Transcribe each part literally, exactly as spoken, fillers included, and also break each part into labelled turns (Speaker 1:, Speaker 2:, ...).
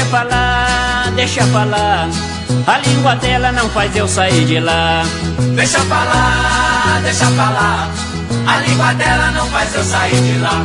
Speaker 1: pra lá, deixa pra lá, a língua dela não faz eu sair de lá.
Speaker 2: Deixa pra lá, deixa pra lá, a língua dela não faz eu sair de lá.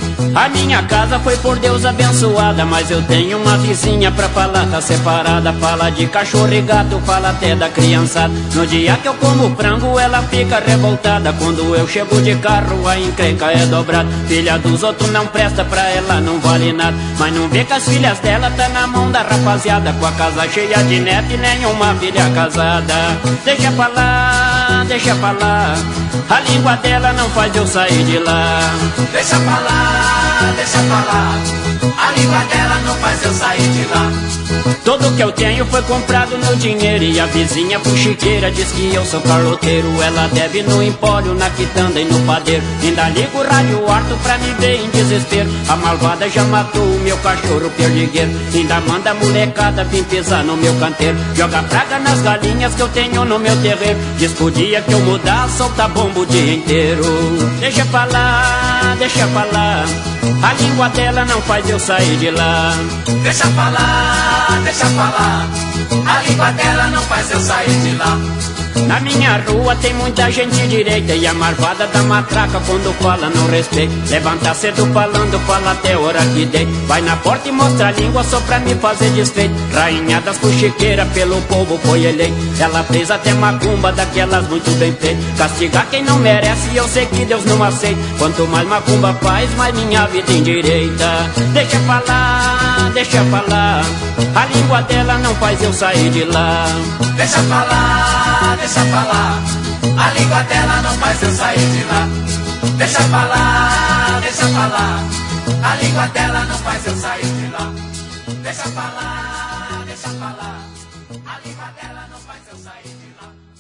Speaker 1: A minha casa foi por Deus abençoada, mas eu tenho uma vizinha pra falar, tá separada. Fala de cachorro e gato, fala até da criançada. No dia que eu como frango, ela fica revoltada. Quando eu chego de carro, a encrenca é dobrada. Filha dos outros não presta, pra ela não vale nada. Mas não vê que as filhas dela tá na mão da rapaziada, com a casa cheia de neto e nenhuma filha casada. Deixa pra lá, deixa pra lá, a língua dela não faz eu sair de lá.
Speaker 2: Deixa pra lá, deixa pra lá, a língua dela não faz eu sair de lá.
Speaker 1: Tudo que eu tenho foi comprado no dinheiro, e a vizinha fuxiqueira diz que eu sou carloteiro. Ela deve no empório, na quitanda e no padeiro. Ainda liga o rádio alto pra me ver em desespero. A malvada já matou o meu cachorro perdigueiro. Ainda manda a molecada vir pisar no meu canteiro. Joga praga nas galinhas que eu tenho no meu terreiro. Diz pro dia que eu mudar, solta bomba o dia inteiro. Deixa pra lá, deixa pra lá, a língua dela não faz eu sair de lá.
Speaker 2: Deixa pra lá, deixa pra lá, a língua dela não faz eu sair de lá.
Speaker 1: Na minha rua tem muita gente direita, e a marvada da matraca quando fala não respeita. Levanta cedo falando, fala até hora que dei. Vai na porta e mostra a língua só pra me fazer desfeito. Rainha das fuxiqueiras, pelo povo foi eleita. Ela fez até macumba daquelas muito bem feitas. Castigar quem não merece, eu sei que Deus não aceita. Quanto mais macumba faz, mais minha vida endireita. Deixa pra lá, deixa pra lá, a língua dela não faz eu sair de lá.
Speaker 2: Deixa pra lá, deixa pra lá, a língua dela não faz eu sair de lá. Deixa pra lá, deixa pra lá, a língua dela não faz eu sair de lá. Deixa pra lá, deixa pra lá, a língua dela não faz eu sair de lá.